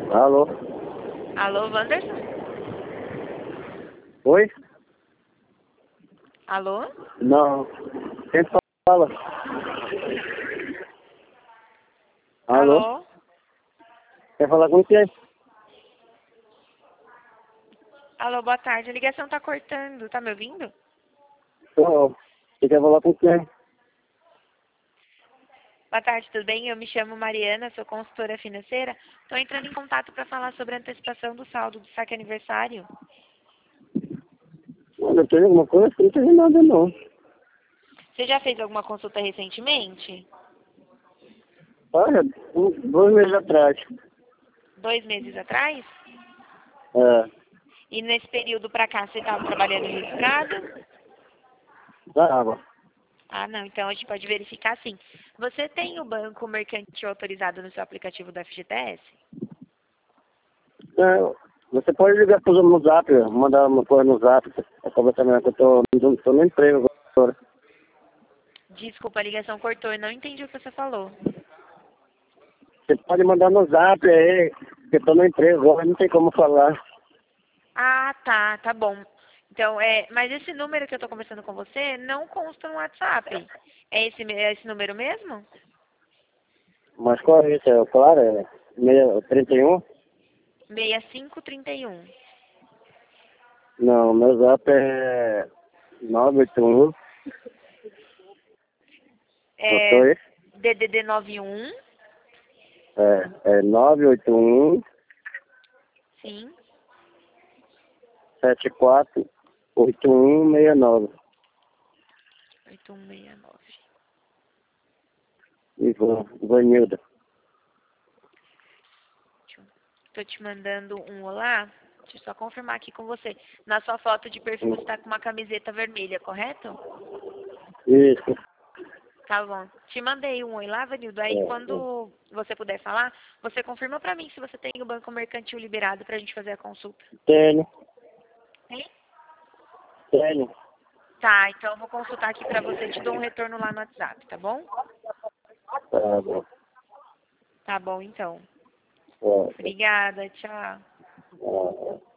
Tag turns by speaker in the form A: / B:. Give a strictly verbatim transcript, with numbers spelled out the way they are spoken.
A: Alô?
B: Alô, Wanderson?
A: Oi?
B: Alô?
A: Não. Quem fala? Alô?
B: Alô?
A: Quer falar com quem?
B: Alô, boa tarde. A ligação tá cortando. Tá me ouvindo?
A: Tô. Você quer falar com quem?
B: Boa tarde, tudo bem? Eu me chamo Mariana, sou consultora financeira. Estou entrando em contato para falar sobre a antecipação do saldo do saque aniversário.
A: Olha, tem alguma coisa? Não tem nada, não.
B: Você já fez alguma consulta recentemente?
A: Olha, um- dois meses atrás.
B: Dois meses atrás?
A: É.
B: E nesse período para cá você estava trabalhando registrado?
A: Da água.
B: Ah, não. Então a gente pode verificar sim. Você tem o banco mercantil autorizado no seu aplicativo do F G T S?
A: É, você pode ligar pro no zap, mandar uma coisa no zap. É conversar mesmo que eu tô, não tô no emprego agora.
B: Desculpa, a ligação cortou. Eu não entendi o que você falou.
A: Você pode mandar no zap aí, que eu tô no emprego agora, não tem como falar.
B: Ah, tá, tá bom. Então, é, mas esse número que eu tô conversando com você não consta no WhatsApp. É esse, me- é esse número mesmo?
A: Mas qual é isso? É claro, é meia- trinta e um?
B: seis cinco três um.
A: Não, meu zap é nove oito um. Gostou
B: É
A: aí?
B: D D D nove um.
A: É, é nove oito um,
B: Sim.
A: sete quatro oito um seis nove.
B: oito um seis nove.
A: Ivan, Ivanilda.
B: Tô te mandando um olá. Deixa eu só confirmar aqui com você. Na sua foto de perfil você tá com uma camiseta vermelha, correto?
A: Isso.
B: Tá bom. Te mandei um oi lá, Vanildo. Aí
A: É, é.
B: quando você puder falar, você confirma pra mim se você tem o banco mercantil liberado pra gente fazer a consulta.
A: Tenho,
B: Tem?
A: tenho.
B: Tá, então eu vou consultar aqui pra você e te dou um retorno lá no WhatsApp, tá bom?
A: Tá bom.
B: Tá bom, então.
A: É,
B: Obrigada, tchau.
A: é, é.